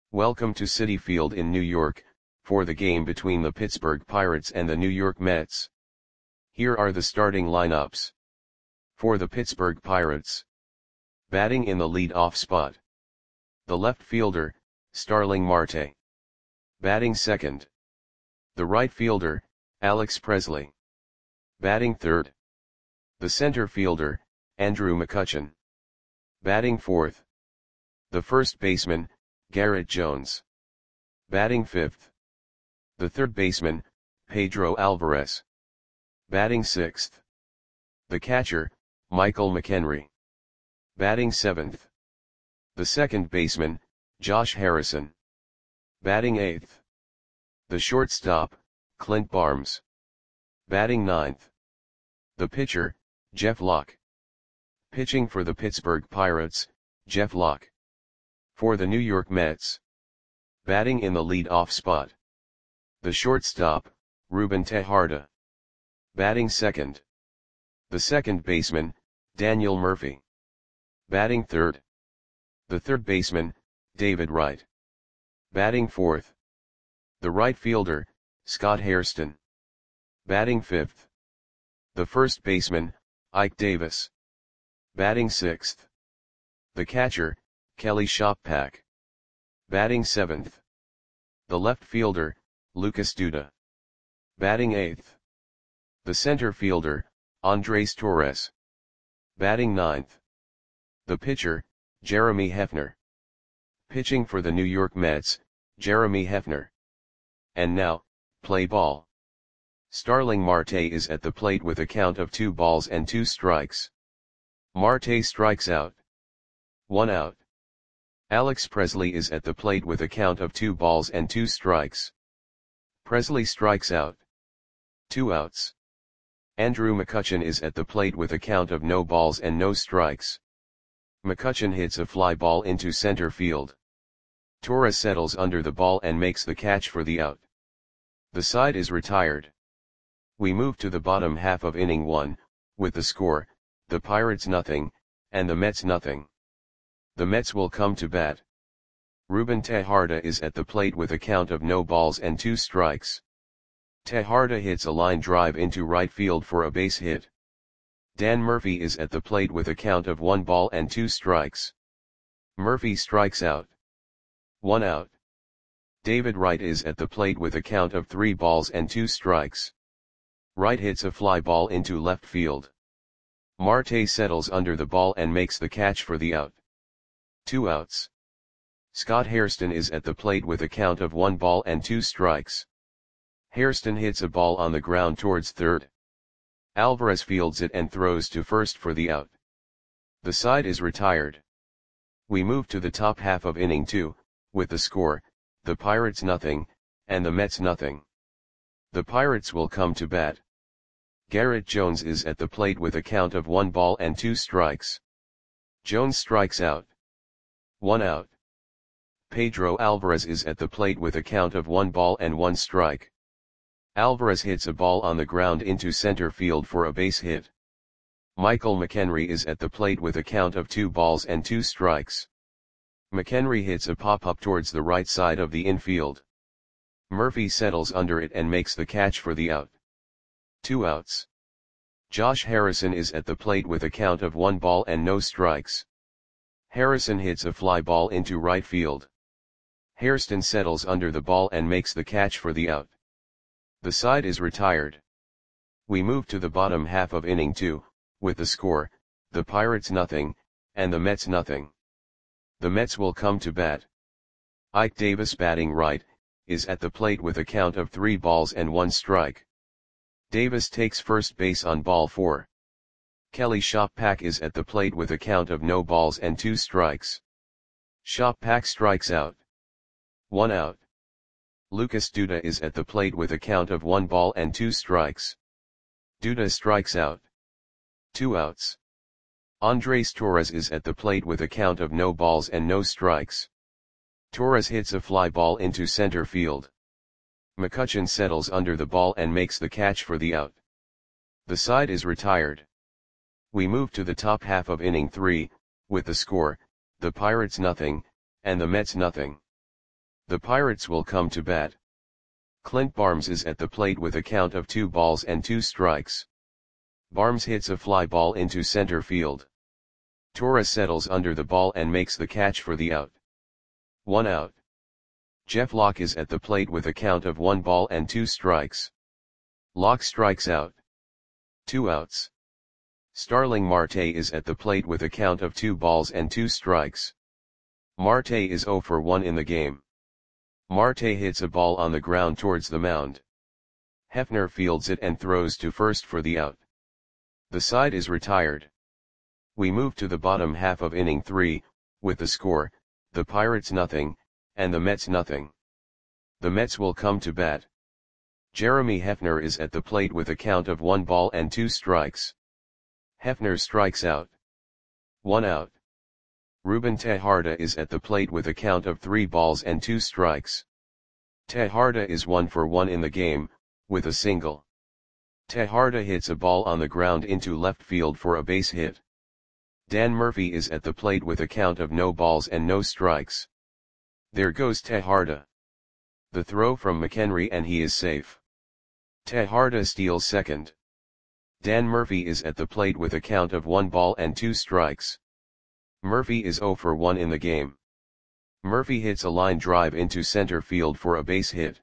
Welcome to Citi Field in New York, for the game between the Pittsburgh Pirates and the New York Mets. Here are the starting lineups. For the Pittsburgh Pirates. Batting in the lead-off spot. The left fielder, Starling Marte. Batting second. The right fielder, Alex Presley. Batting third. The center fielder, Andrew McCutchen. Batting fourth. The first baseman, Garrett Jones. Batting fifth. The third baseman, Pedro Alvarez. Batting sixth. The catcher, Michael McHenry. Batting seventh. The second baseman, Josh Harrison. Batting eighth. The shortstop, Clint Barnes. Batting ninth. The pitcher, Jeff Locke. Pitching for the Pittsburgh Pirates, Jeff Locke. For the New York Mets. Batting in the lead-off spot. The shortstop, Ruben Tejada. Batting second. The second baseman, Daniel Murphy. Batting third. The third baseman, David Wright. Batting fourth. The right fielder, Scott Hairston. Batting fifth. The first baseman, Ike Davis. Batting sixth. The catcher, Kelly Shoppak. Batting seventh. The left fielder, Lucas Duda. Batting eighth. The center fielder, Andres Torres. Batting ninth. The pitcher, Jeremy Hefner. Pitching for the New York Mets, Jeremy Hefner. And now, play ball. Starling Marte is at the plate with a count of 2 balls and 2 strikes. Marte strikes out. 1 out. Alex Presley is at the plate with a count of 2 balls and 2 strikes. Presley strikes out. 2 outs. Andrew McCutchen is at the plate with a count of no balls and no strikes. McCutchen hits a fly ball into center field. Torres settles under the ball and makes the catch for the out. The side is retired. We move to the bottom half of inning 1, with the score, the Pirates nothing, and the Mets nothing. The Mets will come to bat. Ruben Tejada is at the plate with a count of no balls and 2 strikes. Tejada hits a line drive into right field for a base hit. Dan Murphy is at the plate with a count of 1 ball and 2 strikes. Murphy strikes out. 1 out. David Wright is at the plate with a count of 3 balls and 2 strikes. Wright hits a fly ball into left field. Marte settles under the ball and makes the catch for the out. 2 outs. Scott Hairston is at the plate with a count of 1 ball and 2 strikes. Hairston hits a ball on the ground towards third. Alvarez fields it and throws to first for the out. The side is retired. We move to the top half of inning 2, with the score, the Pirates nothing, and the Mets nothing. The Pirates will come to bat. Garrett Jones is at the plate with a count of 1 ball and 2 strikes. Jones strikes out. 1 out. Pedro Alvarez is at the plate with a count of 1 ball and 1 strike. Alvarez hits a ball on the ground into center field for a base hit. Michael McHenry is at the plate with a count of 2 balls and 2 strikes. McHenry hits a pop-up towards the right side of the infield. Murphy settles under it and makes the catch for the out. 2 outs. Josh Harrison is at the plate with a count of 1 ball and no strikes. Harrison hits a fly ball into right field. Hairston settles under the ball and makes the catch for the out. The side is retired. We move to the bottom half of inning 2, with the score, the Pirates nothing, and the Mets nothing. The Mets will come to bat. Ike Davis batting right, is at the plate with a count of 3 balls and 1 strike. Davis takes first base on ball 4. Kelly Shoppak is at the plate with a count of no balls and 2 strikes. Shoppak strikes out. 1 out. Lucas Duda is at the plate with a count of 1 ball and 2 strikes. Duda strikes out. 2 outs. Andres Torres is at the plate with a count of no balls and no strikes. Torres hits a fly ball into center field. McCutchen settles under the ball and makes the catch for the out. The side is retired. We move to the top half of inning 3, with the score, the Pirates nothing, and the Mets nothing. The Pirates will come to bat. Clint Barnes is at the plate with a count of 2 balls and 2 strikes. Barnes hits a fly ball into center field. Torres settles under the ball and makes the catch for the out. 1 out. Jeff Locke is at the plate with a count of 1 ball and 2 strikes. Locke strikes out. 2 outs. Starling Marte is at the plate with a count of 2 balls and 2 strikes. Marte is 0 for 1 in the game. Marte hits a ball on the ground towards the mound. Hefner fields it and throws to first for the out. The side is retired. We move to the bottom half of inning 3, with the score, the Pirates nothing, and the Mets nothing. The Mets will come to bat. Jeremy Hefner is at the plate with a count of 1 ball and 2 strikes. Hefner strikes out. 1 out. Ruben Tejada is at the plate with a count of 3 balls and 2 strikes. Tejada is 1 for 1 in the game, with a single. Tejada hits a ball on the ground into left field for a base hit. Dan Murphy is at the plate with a count of no balls and no strikes. There goes Tejada. The throw from McHenry and he is safe. Tejada steals second. Dan Murphy is at the plate with a count of 1 ball and 2 strikes. Murphy is 0 for 1 in the game. Murphy hits a line drive into center field for a base hit.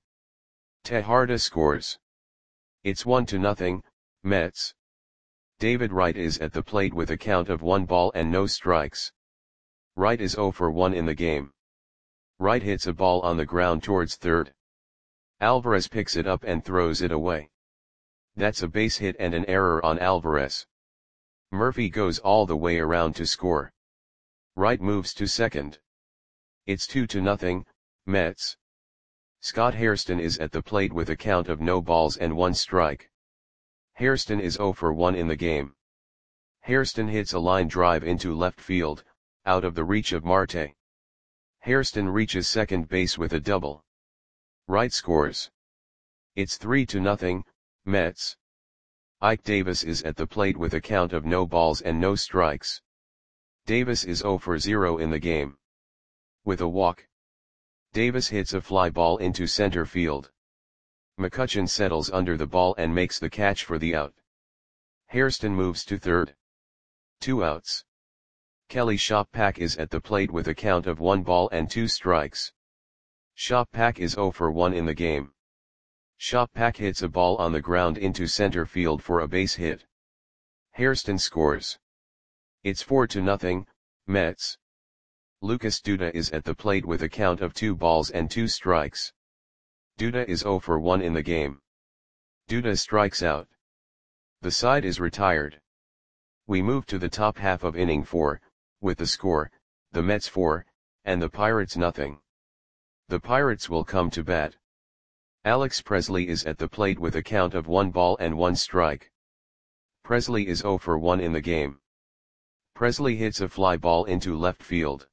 Tejada scores. It's 1-0, Mets. David Wright is at the plate with a count of 1 ball and no strikes. Wright is 0 for 1 in the game. Wright hits a ball on the ground towards third. Alvarez picks it up and throws it away. That's a base hit and an error on Alvarez. Murphy goes all the way around to score. Wright moves to second. It's 2-0, Mets. Scott Hairston is at the plate with a count of no balls and 1 strike. Hairston is 0 for 1 in the game. Hairston hits a line drive into left field, out of the reach of Marte. Hairston reaches second base with a double. Wright scores. It's 3-0, Mets. Ike Davis is at the plate with a count of no balls and no strikes. Davis is 0 for 0 in the game. With a walk, Davis hits a fly ball into center field. McCutchen settles under the ball and makes the catch for the out. Hairston moves to third. 2 outs. Kelly Shoppack is at the plate with a count of 1 ball and 2 strikes. Shoppack is 0 for 1 in the game. Shoppack hits a ball on the ground into center field for a base hit. Hairston scores. It's 4-0, Mets. Lucas Duda is at the plate with a count of 2 balls and 2 strikes. Duda is 0 for 1 in the game. Duda strikes out. The side is retired. We move to the top half of inning 4, with the score, the Mets 4, and the Pirates nothing. The Pirates will come to bat. Alex Presley is at the plate with a count of 1 ball and 1 strike. Presley is 0 for 1 in the game. Presley hits a fly ball into left field.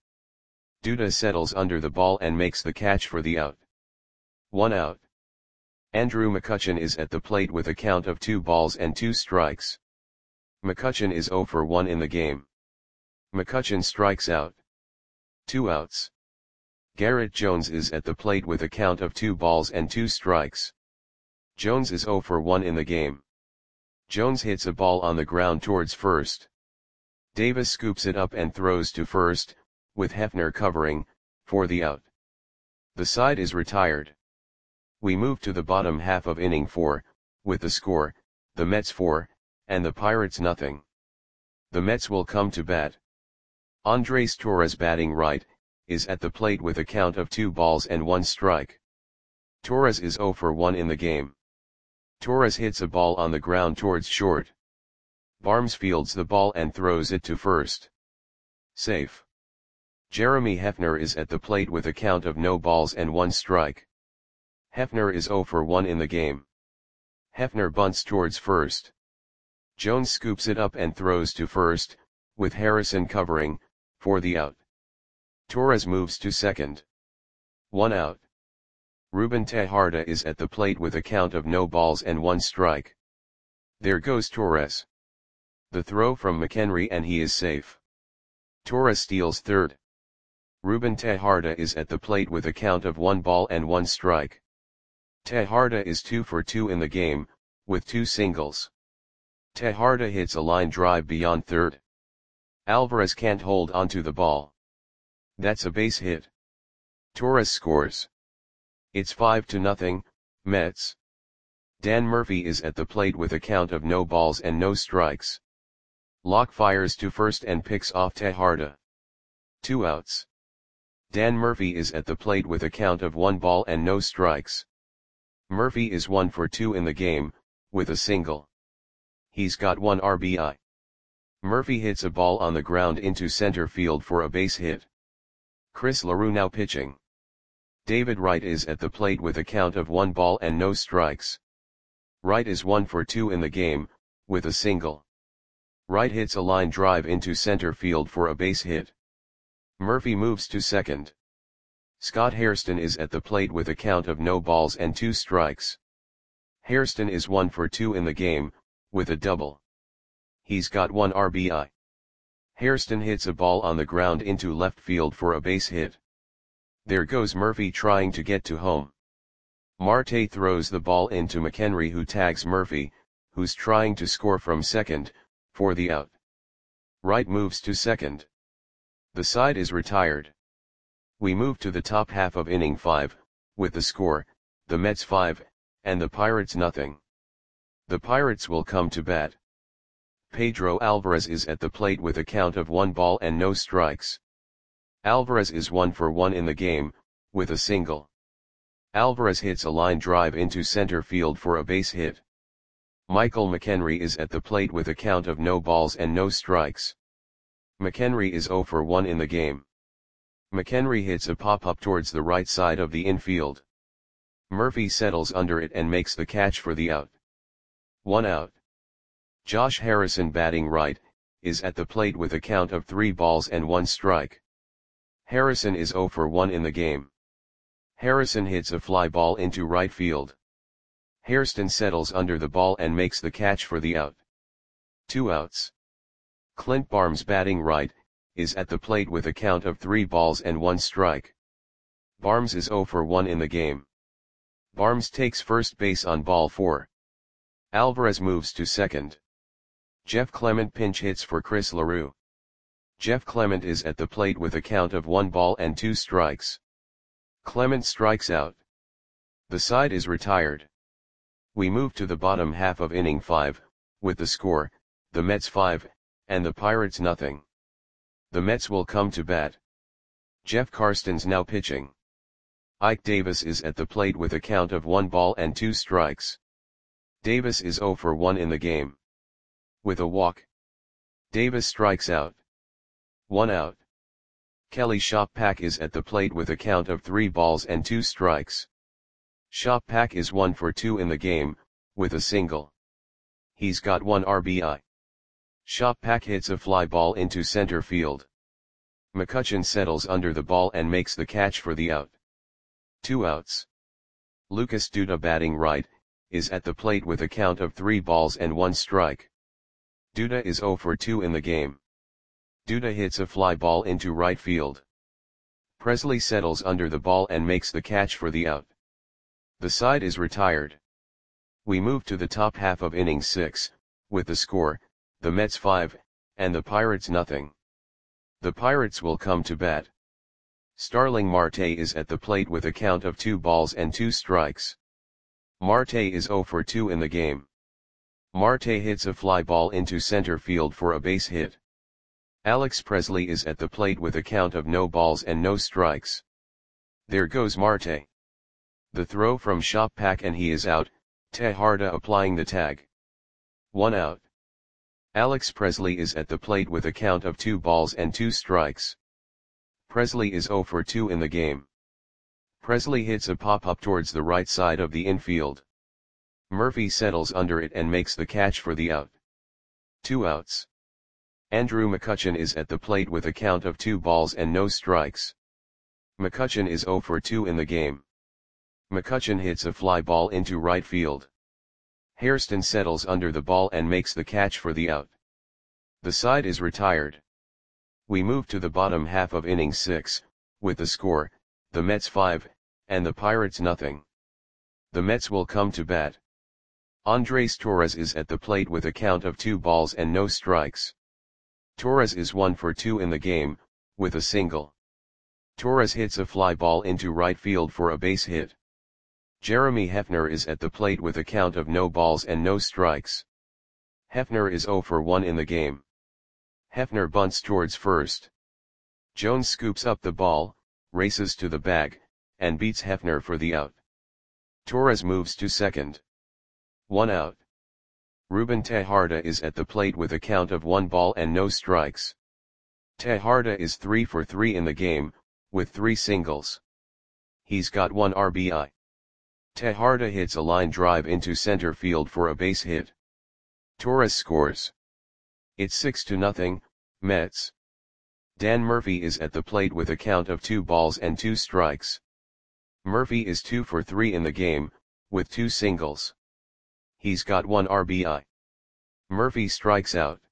Duda settles under the ball and makes the catch for the out. 1 out. Andrew McCutchen is at the plate with a count of 2 balls and 2 strikes. McCutchen is 0 for 1 in the game. McCutchen strikes out. 2 outs. Garrett Jones is at the plate with a count of 2 balls and 2 strikes. Jones is 0 for 1 in the game. Jones hits a ball on the ground towards first. Davis scoops it up and throws to first, with Hefner covering, for the out. The side is retired. We move to the bottom half of inning 4, with the score, the Mets 4, and the Pirates nothing. The Mets will come to bat. Andres Torres batting right, is at the plate with a count of 2 balls and 1 strike. Torres is 0 for 1 in the game. Torres hits a ball on the ground towards short. Barnes fields the ball and throws it to first. Safe. Jeremy Hefner is at the plate with a count of no balls and 1 strike. Hefner is 0 for 1 in the game. Hefner bunts towards first. Jones scoops it up and throws to first, with Harrison covering, for the out. Torres moves to second. 1 out. Ruben Tejada is at the plate with a count of no balls and 1 strike. There goes Torres. The throw from McHenry and he is safe. Torres steals third. Ruben Tejada is at the plate with a count of 1 ball and 1 strike. Tejada is 2 for 2 in the game, with 2 singles. Tejada hits a line drive beyond third. Alvarez can't hold onto the ball. That's a base hit. Torres scores. It's 5-0, Mets. Dan Murphy is at the plate with a count of no balls and no strikes. Locke fires to first and picks off Tejada. 2 outs. Dan Murphy is at the plate with a count of 1 ball and no strikes. Murphy is 1 for 2 in the game, with a single. He's got 1 RBI. Murphy hits a ball on the ground into center field for a base hit. Chris LaRue now pitching. David Wright is at the plate with a count of 1 ball and no strikes. Wright is 1 for 2 in the game, with a single. Wright hits a line drive into center field for a base hit. Murphy moves to second. Scott Hairston is at the plate with a count of no balls and 2 strikes. Hairston is 1 for 2 in the game, with a double. He's got 1 RBI. Hairston hits a ball on the ground into left field for a base hit. There goes Murphy trying to get to home. Marte throws the ball into McHenry, who tags Murphy, who's trying to score from second, for the out. Wright moves to second. The side is retired. We move to the top half of inning 5, with the score, the Mets 5, and the Pirates nothing. The Pirates will come to bat. Pedro Alvarez is at the plate with a count of 1 ball and no strikes. Alvarez is 1 for 1 in the game, with a single. Alvarez hits a line drive into center field for a base hit. Michael McHenry is at the plate with a count of no balls and no strikes. McHenry is 0 for 1 in the game. McHenry hits a pop-up towards the right side of the infield. Murphy settles under it and makes the catch for the out. 1 out. Josh Harrison, batting right, is at the plate with a count of 3 balls and 1 strike. Harrison is 0 for 1 in the game. Harrison hits a fly ball into right field. Hairston settles under the ball and makes the catch for the out. 2 outs. Clint Barnes, batting right, is at the plate with a count of 3 balls and 1 strike. Barnes is 0 for 1 in the game. Barnes takes first base on ball 4. Alvarez moves to second. Jeff Clement pinch hits for Chris LaRue. Jeff Clement is at the plate with a count of 1 ball and 2 strikes. Clement strikes out. The side is retired. We move to the bottom half of inning 5, with the score, the Mets 5, and the Pirates nothing. The Mets will come to bat. Jeff Karstens now pitching. Ike Davis is at the plate with a count of 1 ball and 2 strikes. Davis is 0 for 1 in the game. With a walk. Davis strikes out. 1 out. Kelly Shoppak is at the plate with a count of 3 balls and 2 strikes. Shoppak is 1 for 2 in the game, with a single. He's got 1 RBI. Shoppak hits a fly ball into center field. McCutchen settles under the ball and makes the catch for the out. 2 outs. Lucas Duda, batting right, is at the plate with a count of 3 balls and 1 strike. Duda is 0 for 2 in the game. Duda hits a fly ball into right field. Presley settles under the ball and makes the catch for the out. The side is retired. We move to the top half of inning 6, with the score, the Mets 5, and the Pirates nothing. The Pirates will come to bat. Starling Marte is at the plate with a count of 2 balls and 2 strikes. Marte is 0 for 2 in the game. Marte hits a fly ball into center field for a base hit. Alex Presley is at the plate with a count of no balls and no strikes. There goes Marte. The throw from Shoppak and he is out, Tejada applying the tag. 1 out. Alex Presley is at the plate with a count of 2 balls and 2 strikes. Presley is 0 for 2 in the game. Presley hits a pop-up towards the right side of the infield. Murphy settles under it and makes the catch for the out. 2 outs. Andrew McCutchen is at the plate with a count of 2 balls and no strikes. McCutchen is 0 for 2 in the game. McCutchen hits a fly ball into right field. Hairston settles under the ball and makes the catch for the out. The side is retired. We move to the bottom half of inning 6, with the score, the Mets 5, and the Pirates nothing. The Mets will come to bat. Andres Torres is at the plate with a count of 2 balls and no strikes. Torres is 1 for 2 in the game, with a single. Torres hits a fly ball into right field for a base hit. Jeremy Hefner is at the plate with a count of no balls and no strikes. Hefner is 0 for 1 in the game. Hefner bunts towards first. Jones scoops up the ball, races to the bag, and beats Hefner for the out. Torres moves to second. 1 out. Ruben Tejada is at the plate with a count of 1 ball and no strikes. Tejada is 3 for 3 in the game, with 3 singles. He's got 1 RBI. Tejada hits a line drive into center field for a base hit. Torres scores. It's 6-0, Mets. Dan Murphy is at the plate with a count of 2 balls and 2 strikes. Murphy is 2 for 3 in the game, with 2 singles. He's got 1 RBI. Murphy strikes out.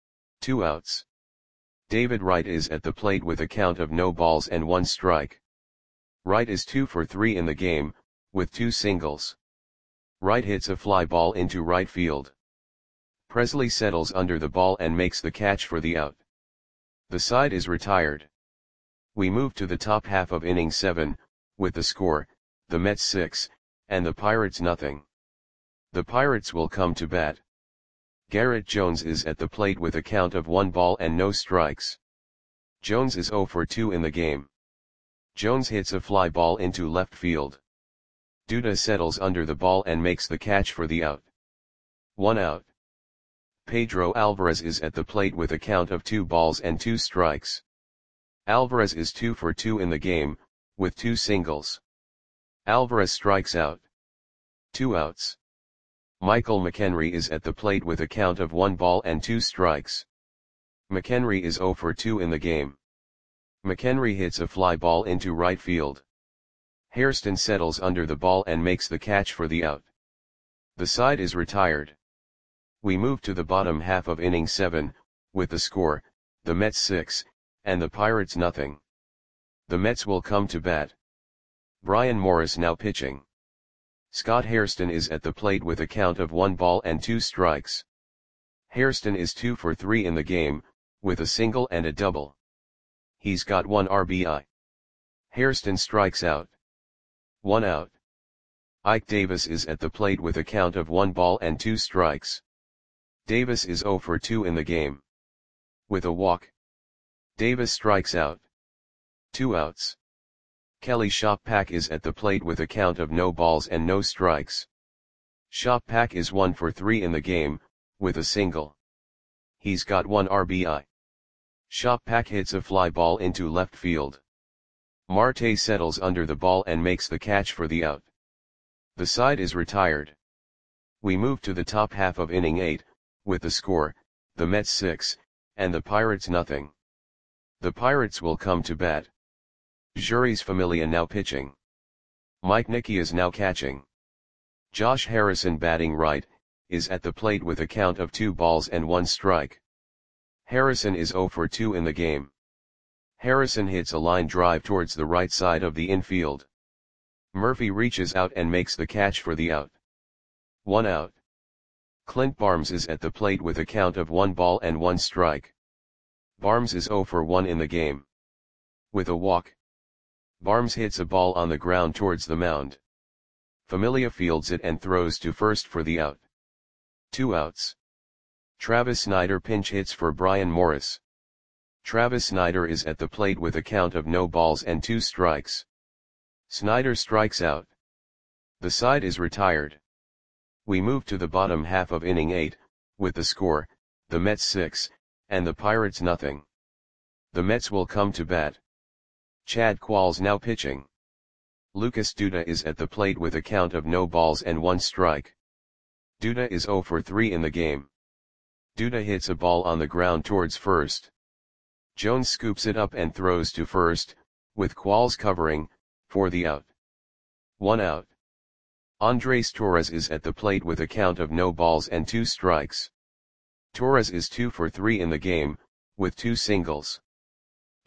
2 outs. David Wright is at the plate with a count of no balls and 1 strike. Wright is 2 for 3 in the game, with 2 singles. Wright hits a fly ball into right field. Presley settles under the ball and makes the catch for the out. The side is retired. We move to the top half of inning 7, with the score, the Mets 6, and the Pirates nothing. The Pirates will come to bat. Garrett Jones is at the plate with a count of 1 ball and no strikes. Jones is 0 for 2 in the game. Jones hits a fly ball into left field. Duda settles under the ball and makes the catch for the out. 1 out. Pedro Alvarez is at the plate with a count of 2 balls and 2 strikes. Alvarez is 2 for 2 in the game, with 2 singles. Alvarez strikes out. 2 outs. Michael McHenry is at the plate with a count of 1 ball and 2 strikes. McHenry is 0 for 2 in the game. McHenry hits a fly ball into right field. Hairston settles under the ball and makes the catch for the out. The side is retired. We move to the bottom half of inning 7, with the score, the Mets 6, and the Pirates nothing. The Mets will come to bat. Brian Morris now pitching. Scott Hairston is at the plate with a count of 1 ball and 2 strikes. Hairston is 2 for 3 in the game, with a single and a double. He's got 1 RBI. Hairston strikes out. 1 out. Ike Davis is at the plate with a count of 1 ball and 2 strikes. Davis is 0 for 2 in the game. With a walk. Davis strikes out. 2 outs. Kelly Shoppak is at the plate with a count of no balls and no strikes. Shoppak is 1 for 3 in the game, with a single. He's got 1 RBI. Shoppak hits a fly ball into left field. Marte settles under the ball and makes the catch for the out. The side is retired. We move to the top half of inning 8, with the score, the Mets 6, and the Pirates nothing. The Pirates will come to bat. Juris Familia now pitching. Mike Nicky is now catching. Josh Harrison batting right, is at the plate with a count of 2 balls and 1 strike. Harrison is 0 for 2 in the game. Harrison hits a line drive towards the right side of the infield. Murphy reaches out and makes the catch for the out. 1 out. Clint Barnes is at the plate with a count of 1 ball and 1 strike. Barnes is 0 for 1 in the game. With a walk. Barnes hits a ball on the ground towards the mound. Familia fields it and throws to first for the out. 2 outs. Travis Snyder pinch hits for Brian Morris. Travis Snyder is at the plate with a count of no balls and 2 strikes. Snyder strikes out. The side is retired. We move to the bottom half of inning 8, with the score, the Mets 6, and the Pirates nothing. The Mets will come to bat. Chad Qualls now pitching. Lucas Duda is at the plate with a count of no balls and 1 strike. Duda is 0 for 3 in the game. Duda hits a ball on the ground towards first. Jones scoops it up and throws to first, with Qualls covering, for the out. 1 out. Andres Torres is at the plate with a count of no balls and 2 strikes. Torres is 2 for 3 in the game, with 2 singles.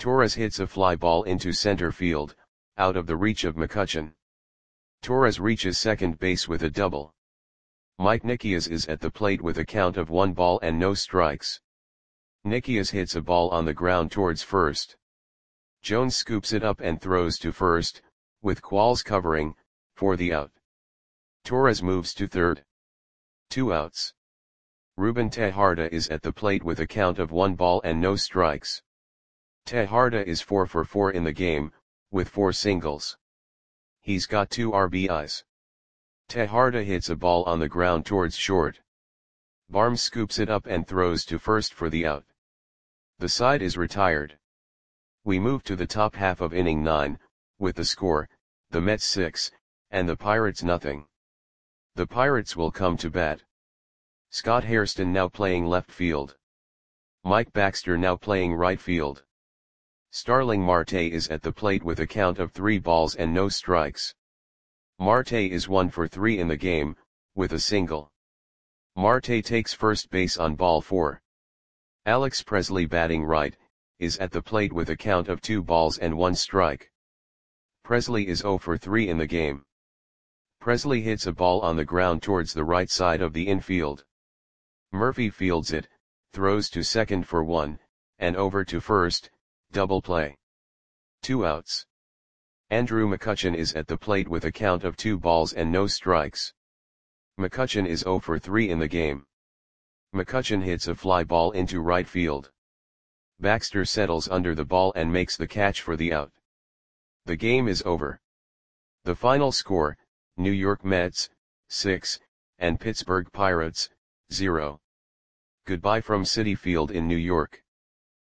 Torres hits a fly ball into center field, out of the reach of McCutchen. Torres reaches second base with a double. Mike Nikias is at the plate with a count of 1 ball and no strikes. Nikias hits a ball on the ground towards first. Jones scoops it up and throws to first, with Qualls covering, for the out. Torres moves to third. 2 outs. Ruben Tejada is at the plate with a count of 1 ball and no strikes. Tejada is 4 for 4 in the game, with 4 singles. He's got 2 RBIs. Tejada hits a ball on the ground towards short. Barnes scoops it up and throws to first for the out. The side is retired. We move to the top half of inning 9, with the score, the Mets 6, and the Pirates nothing. The Pirates will come to bat. Scott Hairston now playing left field. Mike Baxter now playing right field. Starling Marte is at the plate with a count of 3 balls and no strikes. Marte is 1 for 3 in the game, with a single. Marte takes first base on ball 4. Alex Presley batting right, is at the plate with a count of 2 balls and 1 strike. Presley is 0 for 3 in the game. Presley hits a ball on the ground towards the right side of the infield. Murphy fields it, throws to second for 1, and over to first, double play. 2 outs. Andrew McCutchen is at the plate with a count of 2 balls and no strikes. McCutchen is 0 for 3 in the game. McCutchen hits a fly ball into right field. Baxter settles under the ball and makes the catch for the out. The game is over. The final score, New York Mets, 6, and Pittsburgh Pirates, 0. Goodbye from Citi Field in New York.